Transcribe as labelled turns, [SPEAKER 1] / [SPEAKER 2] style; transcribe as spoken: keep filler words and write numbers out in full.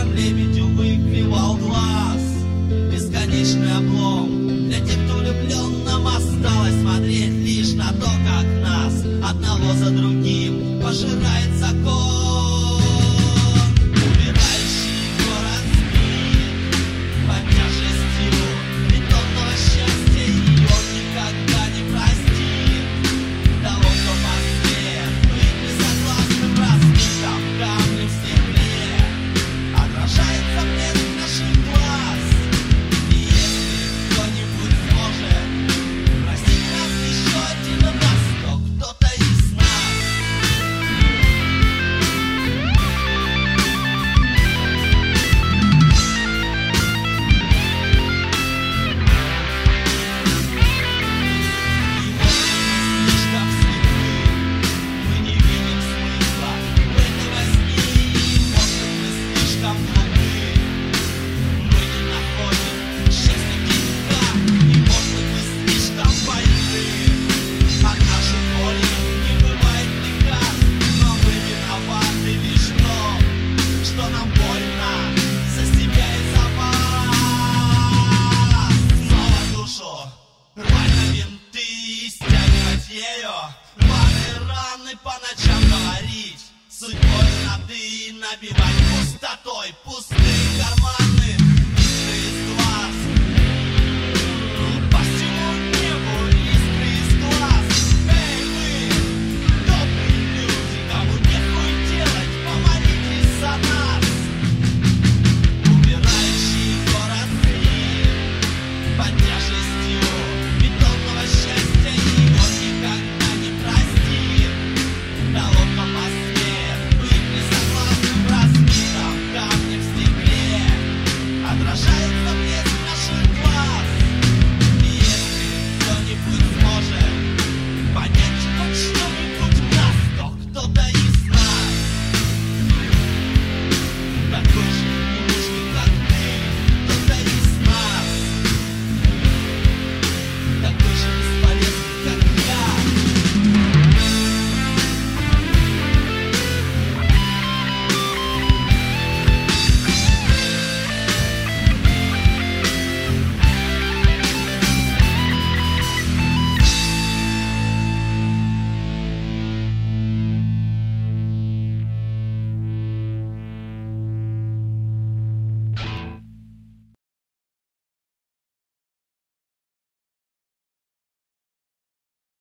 [SPEAKER 1] Там лебедю выклевал глаз. Бесконечный облом. Для тех, кто влюблен, нам осталось смотреть лишь на то, как нас одного за другим пожирает закон. Умирающий город спит под тяжестью бетонного счастья, и он никогда не простит того, кто посмеет быть несогласным разбитым камнем в стекле. Отражается блеск наших глаз, и если кто-нибудь сможет простить нас еще один раз, то кто-то из нас. И может быть слишком слепы, мы не видим смысла в этой возне, и может быть слишком глупы, мы не находим счастья в деньгах, и может быть слишком больны, от нашей боли не бывает лекарств, но мы виноваты лишь в том, что нам больно за себя и за вас. Снова душу рвать на винты и стягивать ею рваные раны, по ночам говорить судьбой нады и набивать пустотой пустотой.